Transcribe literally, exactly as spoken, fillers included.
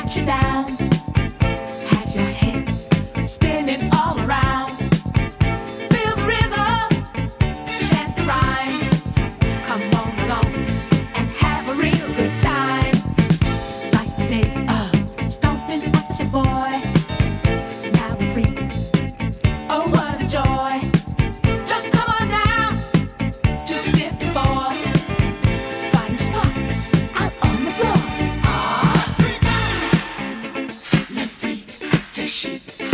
you down. Has your head spinning all around. Feel the rhythm, chant the rhyme. Come on along and have a real good time. Like the days of stomping at your boy. Now we're free. Oh, what a joy. Just come on down to fifty-four. Find a spot out on the floor. Ah, le freak, c'est chic.